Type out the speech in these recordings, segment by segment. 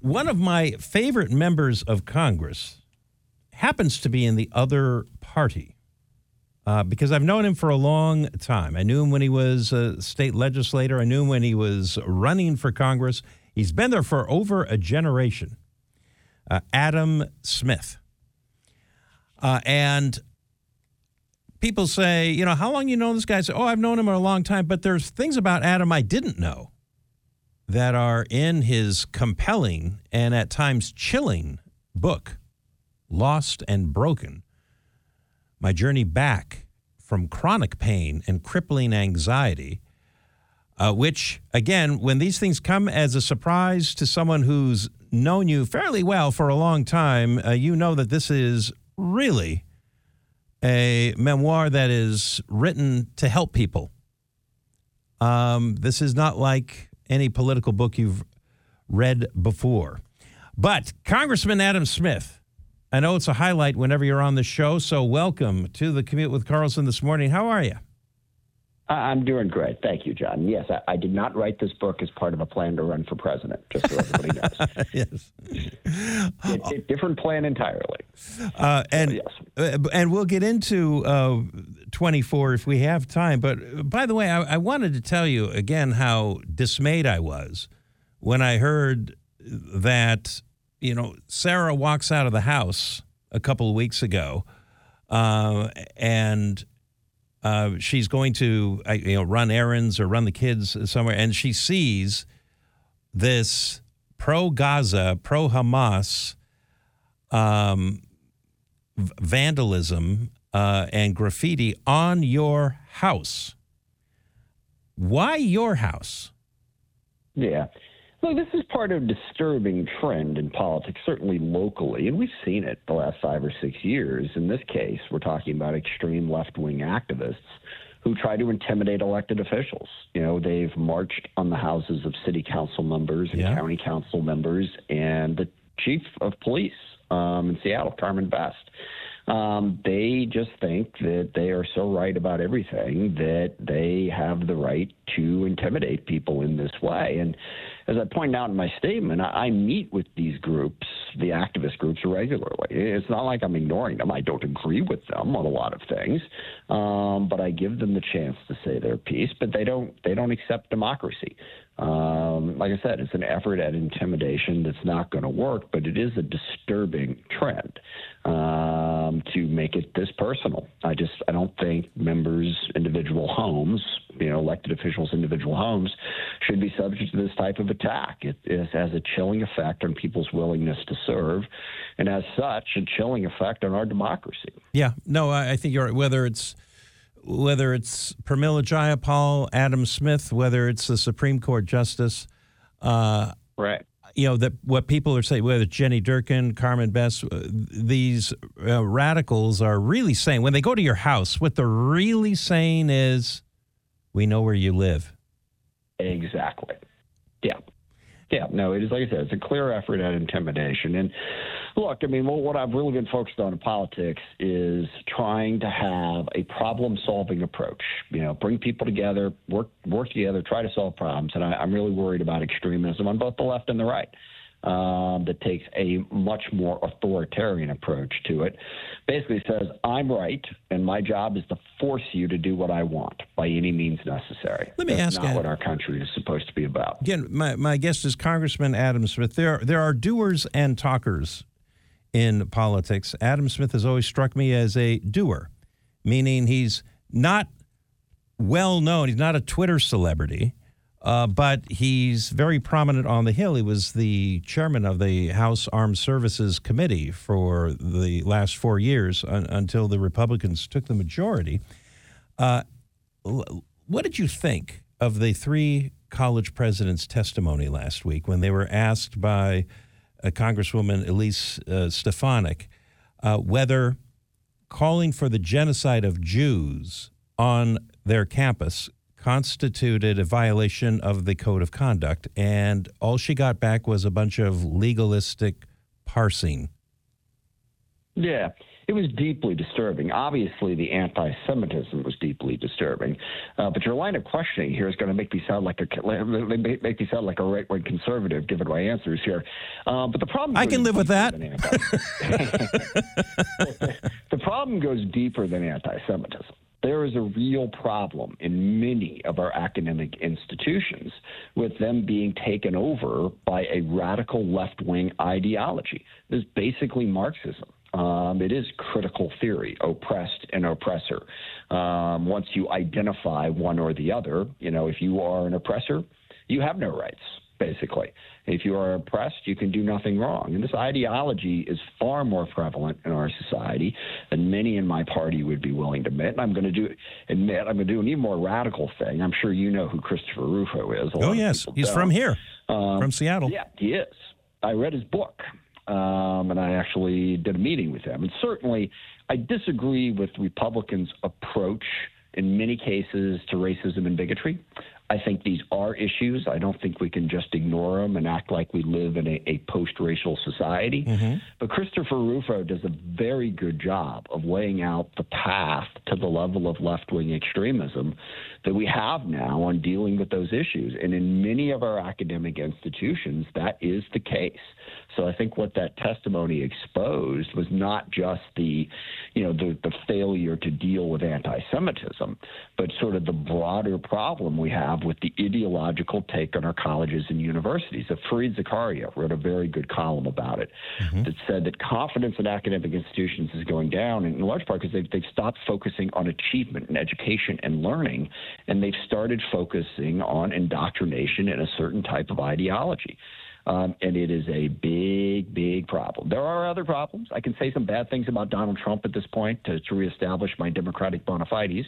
One of my favorite members of Congress happens to be in the other party because I've known him for a long time. I knew him when he was a state legislator. I knew him when he was running for Congress. He's been there for over a generation. Adam Smith. And people say, how long you know this guy? I say, I've known him a long time. But there's things about Adam I didn't know that are in his compelling and at times chilling book, Lost and Broken, My Journey Back from Chronic Pain and Crippling Anxiety, which, again, when these things come as a surprise to someone who's known you fairly well for a long time, you know that this is really a memoir that is written to help people. This is not like any political book you've read before. But Congressman Adam Smith, I know it's a highlight whenever you're on the show, so welcome to the Commute with Carlson this morning. How are you? I'm doing great. Thank you, John. Yes, I did not write this book as part of a plan to run for president, just so everybody knows. Yes. It's a different plan entirely. And we'll get into 24 if we have time. But by the way, I wanted to tell you again how dismayed I was when I heard that, Sarah walks out of the house a couple of weeks ago and she's going to run errands or run the kids somewhere, and she sees this pro-Gaza, pro-Hamas vandalism and graffiti on your house. Why your house? Yeah. Look, this is part of a disturbing trend in politics, certainly locally, and we've seen it the last 5 or 6 years. In this case, we're talking about extreme left-wing activists who try to intimidate elected officials. They've marched on the houses of city council members and county council members and the chief of police in Seattle, Carmen Best. They just think that they are so right about everything that they have the right to intimidate people in this way. And as I point out in my statement, I meet with these groups, the activist groups, regularly. It's not like I'm ignoring them. I don't agree with them on a lot of things, but I give them the chance to say their piece. But they don't accept democracy. Like I said, it's an effort at intimidation that's not going to work, but it is a disturbing trend to make it this personal. I don't think members' individual homes, elected officials' individual homes, should be subject to this type of attack. It has a chilling effect on people's willingness to serve, and as such, a chilling effect on our democracy. Yeah, no, I think you're right. Whether it's Pramila Jayapal, Adam Smith, whether it's the Supreme Court Justice, right? That what people are saying, whether it's Jenny Durkin, Carmen Best, these radicals are really saying, when they go to your house, what they're really saying is, we know where you live. Exactly. Yeah. Yeah, no, it is, like I said, it's a clear effort at intimidation. And look, what I've really been focused on in politics is trying to have a problem-solving approach. Bring people together, work together, try to solve problems. And I'm really worried about extremism on both the left and the right that takes a much more authoritarian approach to it. Basically says, I'm right, and my job is to force you to do what I want by any means necessary. Let me ask you. That's not what our country is supposed to be about. Again, my guest is Congressman Adam Smith. There are doers and talkers in politics. Adam Smith has always struck me as a doer, meaning he's not well known. He's not a Twitter celebrity, but he's very prominent on the Hill. He was the chairman of the House Armed Services Committee for the last 4 years until the Republicans took the majority. What did you think of the 3 college presidents' testimony last week when they were asked by Congresswoman Elise Stefanik whether calling for the genocide of Jews on their campus constituted a violation of the code of conduct, and all she got back was a bunch of legalistic parsing. Yeah. It was deeply disturbing. Obviously, the anti-Semitism was deeply disturbing, but your line of questioning here is going to make me sound like a right-wing conservative, given my answers here. But the problem I can live with that. The problem goes deeper than anti-Semitism. There is a real problem in many of our academic institutions with them being taken over by a radical left-wing ideology. It is basically Marxism. It is critical theory, oppressed and oppressor. Once you identify one or the other, if you are an oppressor, you have no rights, basically. If you are oppressed, you can do nothing wrong. And this ideology is far more prevalent in our society than many in my party would be willing to admit. And I'm going to do an even more radical thing. I'm sure you know who Christopher Rufo is. Oh, yes. He's from here, from Seattle. Yeah, he is. I read his book, and I actually did a meeting with him. And certainly I disagree with Republicans' approach in many cases to racism and bigotry. I think these are issues. I don't think we can just ignore them and act like we live in a post-racial society. Mm-hmm. But Christopher Rufo does a very good job of laying out the path to the level of left-wing extremism that we have now on dealing with those issues. And in many of our academic institutions, that is the case. So I think what that testimony exposed was not just the failure to deal with anti-Semitism, but sort of the broader problem we have with the ideological take on our colleges and universities. Fareed Zakaria wrote a very good column about it that said that confidence in academic institutions is going down, in large part because they've stopped focusing on achievement and education and learning, and they've started focusing on indoctrination in a certain type of ideology. And it is a big, big problem. There are other problems. I can say some bad things about Donald Trump at this point to reestablish my democratic bona fides.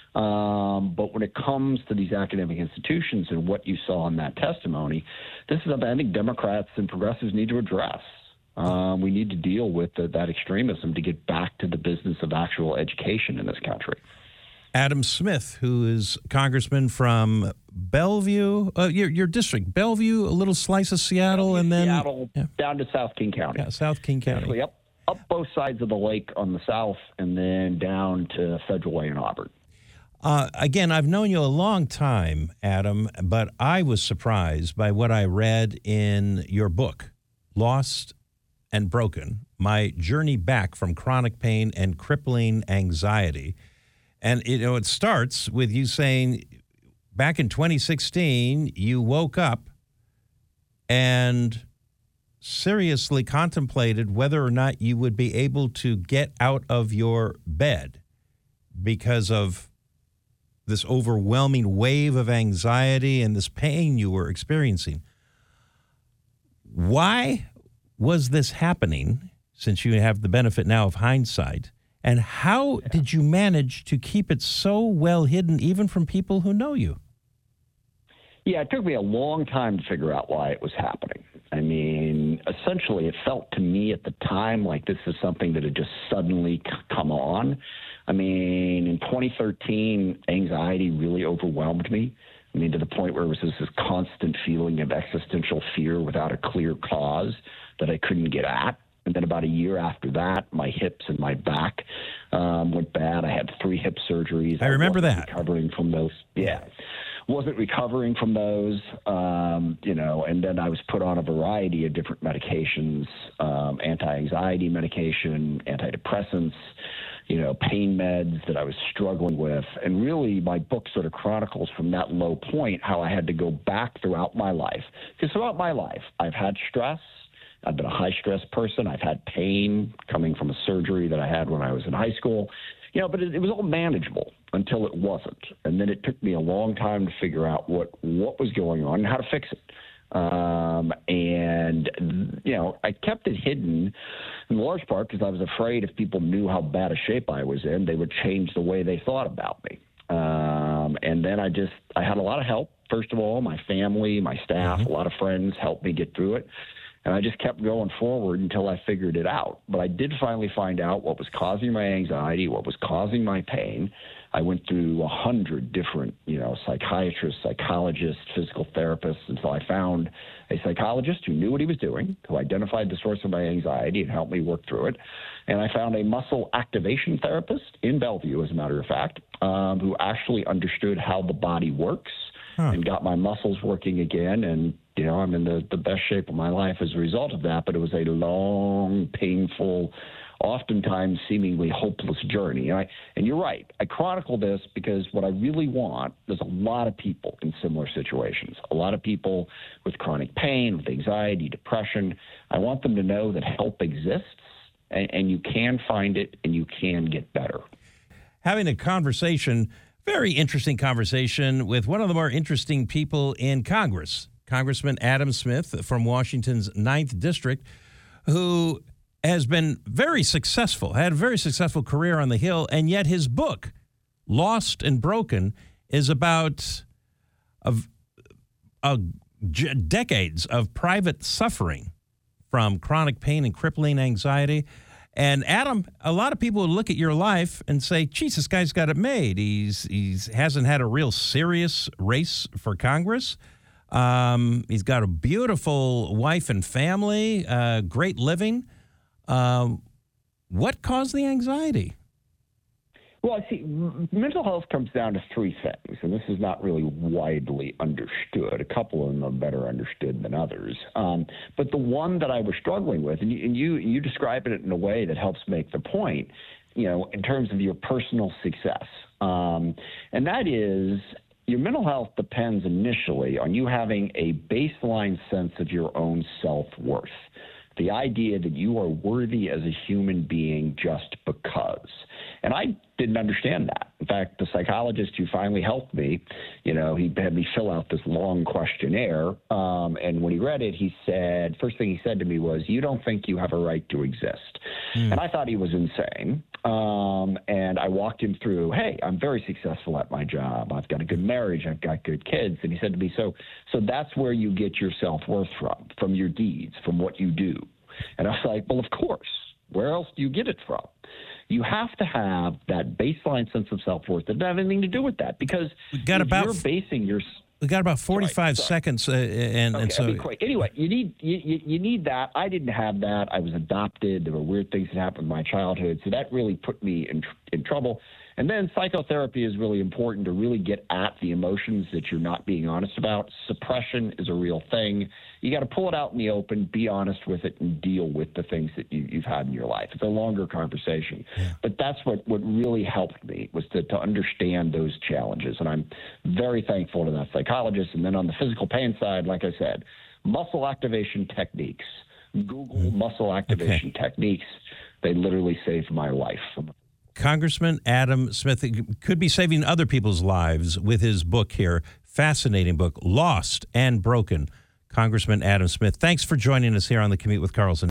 But when it comes to these academic institutions and what you saw in that testimony, this is something I think Democrats and progressives need to address. We need to deal with that extremism to get back to the business of actual education in this country. Adam Smith, who is congressman from Bellevue, your district, Bellevue, a little slice of Seattle, and then Seattle down to South King County. Yeah, South King County. Actually, up both sides of the lake on the south, and then down to Federal Way in Auburn. Again, I've known you a long time, Adam, but I was surprised by what I read in your book, Lost and Broken: My Journey Back from Chronic Pain and Crippling Anxiety. And, it starts with you saying back in 2016, you woke up and seriously contemplated whether or not you would be able to get out of your bed because of this overwhelming wave of anxiety and this pain you were experiencing. Why was this happening, since you have the benefit now of hindsight? And how did you manage to keep it so well hidden, even from people who know you? Yeah, it took me a long time to figure out why it was happening. I mean, essentially, it felt to me at the time like this is something that had just suddenly come on. I mean, in 2013, anxiety really overwhelmed me. I mean, to the point where it was this constant feeling of existential fear without a clear cause that I couldn't get at. And then about a year after that, my hips and my back went bad. I had 3 hip surgeries. I remember that. Recovering from those. Yeah. Wasn't recovering from those, and then I was put on a variety of different medications, anti-anxiety medication, antidepressants, pain meds that I was struggling with. And really, my book sort of chronicles from that low point how I had to go back throughout my life. Because throughout my life, I've had stress. I've been a high-stress person. I've had pain coming from a surgery that I had when I was in high school. But it was all manageable until it wasn't. And then it took me a long time to figure out what was going on and how to fix it. I kept it hidden in large part because I was afraid if people knew how bad a shape I was in, they would change the way they thought about me. And then I had a lot of help. First of all, my family, my staff, a lot of friends helped me get through it. And I just kept going forward until I figured it out. But I did finally find out what was causing my anxiety, what was causing my pain. I went through 100 different, psychiatrists, psychologists, physical therapists until I found a psychologist who knew what he was doing, who identified the source of my anxiety and helped me work through it. And I found a muscle activation therapist in Bellevue, as a matter of fact, who actually understood how the body works and got my muscles working again. And, I'm in the best shape of my life as a result of that. But it was a long, painful, oftentimes seemingly hopeless journey. And you're right. I chronicle this because what I really want, there's a lot of people in similar situations, a lot of people with chronic pain, with anxiety, depression. I want them to know that help exists and you can find it and you can get better. Having a conversation, very interesting conversation with one of the more interesting people in Congress, Congressman Adam Smith from Washington's 9th District, who has been very successful, had a very successful career on the Hill, and yet his book, Lost and Broken, is about decades of private suffering from chronic pain and crippling anxiety. And Adam, a lot of people would look at your life and say, geez, this guy's got it made. He's hasn't had a real serious race for Congress. He's got a beautiful wife and family, great living. What caused the anxiety? Well, see, mental health comes down to three things, and this is not really widely understood. A couple of them are better understood than others. But the one that I was struggling with, and you describe it in a way that helps make the point, in terms of your personal success. And that is, your mental health depends initially on you having a baseline sense of your own self-worth. The idea that you are worthy as a human being just because. And I didn't understand that. In fact, the psychologist who finally helped me, he had me fill out this long questionnaire. And when he read it, first thing he said to me was, you don't think you have a right to exist. And I thought he was insane. And I walked him through, hey, I'm very successful at my job. I've got a good marriage. I've got good kids. And he said to me, so that's where you get your self-worth from your deeds, from what you do. And I was like, well, of course. Where else do you get it from? You have to have that baseline sense of self-worth that doesn't have anything to do with that, because you're basing your... We got about 45 seconds, and so... Anyway, you need that. I didn't have that. I was adopted. There were weird things that happened in my childhood, so that really put me in trouble. And then psychotherapy is really important to really get at the emotions that you're not being honest about. Suppression is a real thing. You got to pull it out in the open, be honest with it, and deal with the things that you've had in your life. It's a longer conversation. Yeah. But that's what really helped me, was to understand those challenges. And I'm very thankful to that psychologist. And then on the physical pain side, like I said, muscle activation techniques. Google muscle activation techniques. They literally saved my life. Congressman Adam Smith could be saving other people's lives with his book here. Fascinating book, Lost and Broken. Congressman Adam Smith, thanks for joining us here on The Commute with Carlson.